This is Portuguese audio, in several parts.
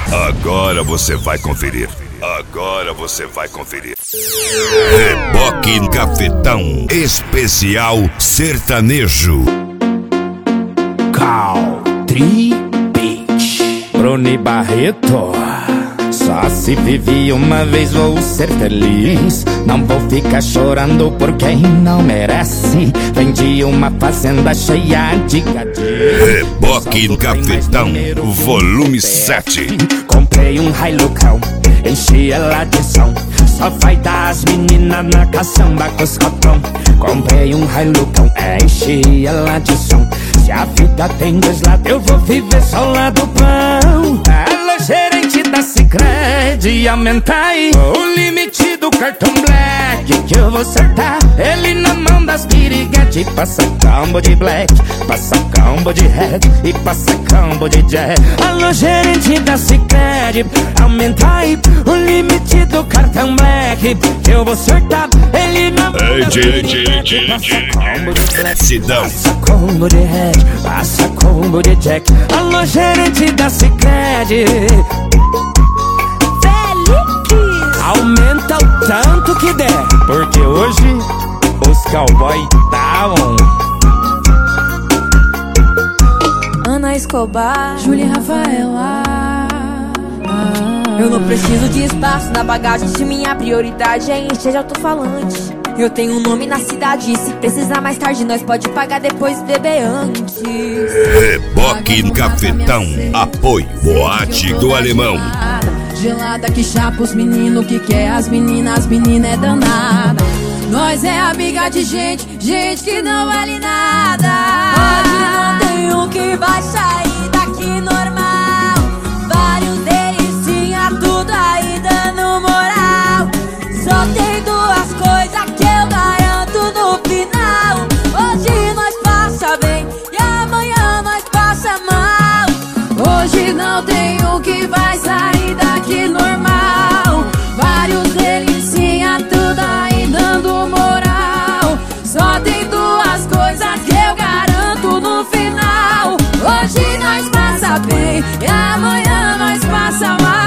Agora você vai conferir. Agora você vai conferir. Reboque Cafetão Especial Sertanejo. Country Beach. Bruni Barreto. Só se vive uma vez, vou ser feliz. Não vou ficar chorando por quem não merece. Vendi uma fazenda cheia de gadinhos. Reboque Cafetão Volume 7. Comprei um Hilucão, enchi ela de som. Só vai dar as meninas na caçamba com os copão. Comprei um Hilucão, enchi ela de som. Se a vida tem dois lados, eu vou viver só lá do pão. Alô, gerente da Sicredi, aumenta aí o limite do cartão Black, que eu vou acertar ele na mão das piriguete. Passa combo de Black, passa combo de Red e passa combo de Jack. Alô, gerente da Sicredi, aumenta aí o limite do cartão Black, que eu vou acertar ele na mão das piriguete. Passa combo de Black, passa combo de Red, passa combo de Jack. Alô, gerente da Sicredi, aumenta o tanto que der, porque hoje os cowboy tá on. Ana Escobar, Júlia e Rafaela. Eu não preciso de espaço na bagagem, se minha prioridade é encher de alto-falante. Eu tenho um nome na cidade, e se precisar mais tarde nós pode pagar depois e beber antes. Reboque Cafetão, apoio Boate do Alemão. Gelada que chapa os meninos, que quer as meninas é danada. Nós é amiga de gente, gente que não vale nada. Hoje não tem um que vai sair daqui normal. Vários deles tinha tudo aí dando moral. Só tem duas coisas que eu garanto no final. Hoje nós passa bem e amanhã nós passa mal. Hoje não tem um que vai sair daqui normal. Vários deles tinha tudo aí dando moral. Só tem duas coisas que eu garanto no final. Hoje nós passa bem e amanhã nós passa mal.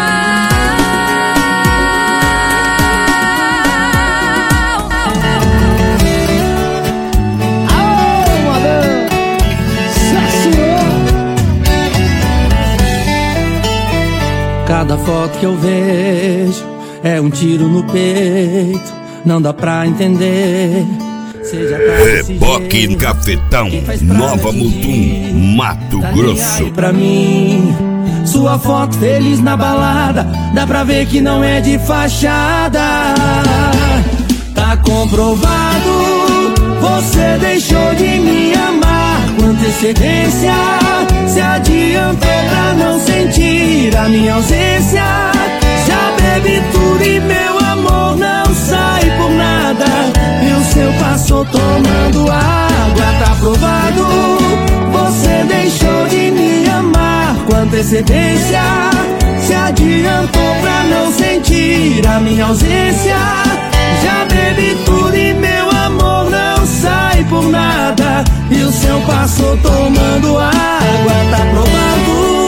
Cada foto que eu vejo é um tiro no peito, não dá pra entender. Reboque Cafetão, Nova Mutum, Mato Grosso. Pra mim, sua foto feliz na balada, dá pra ver que não é de fachada. Tá comprovado, você deixou de me amar com antecedência. Se adiantou pra não sentir a minha ausência. Já bebi tudo e meu amor não sai por nada. E o seu passou tomando água, tá provado. Você deixou de me amar com antecedência. Se adiantou pra não sentir a minha ausência. Já bebi tudo e meu amor não sai por nada. E o seu passou tomando água, tá provado.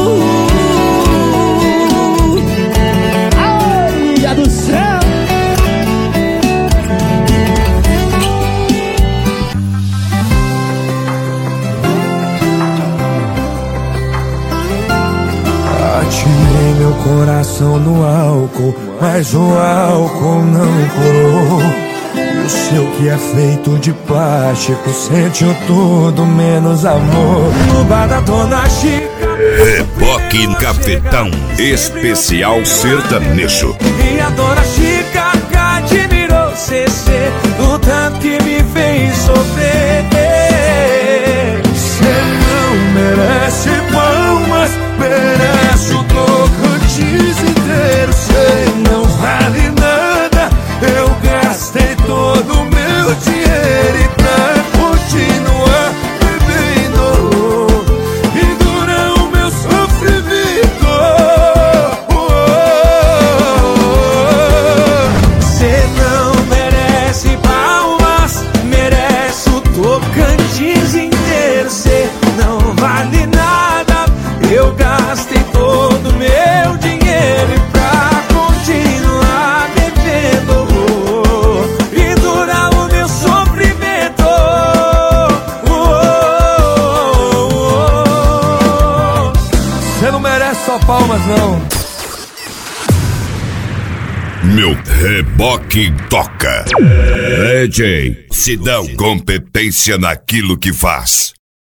Ai, do céu. Atirei meu coração no álcool, mas o álcool não curou. E o seu que é feito de plástico sentiu tudo menos amor. No bar da Dona Chica, Reboque Cafetão Especial Sertanejo. e a Dona Chica admirou CC, o tanto que me fez sofrer. Cê não merece palmas, merece o Tocantins inteiro. Cê não vale nada, eu gastei todo o meu dinheiro. E pra continuar bebendo e durar o meu sofrimento, cê não merece palmas, só palmas não. Meu reboque toca. DJ, se dá competência naquilo que faz.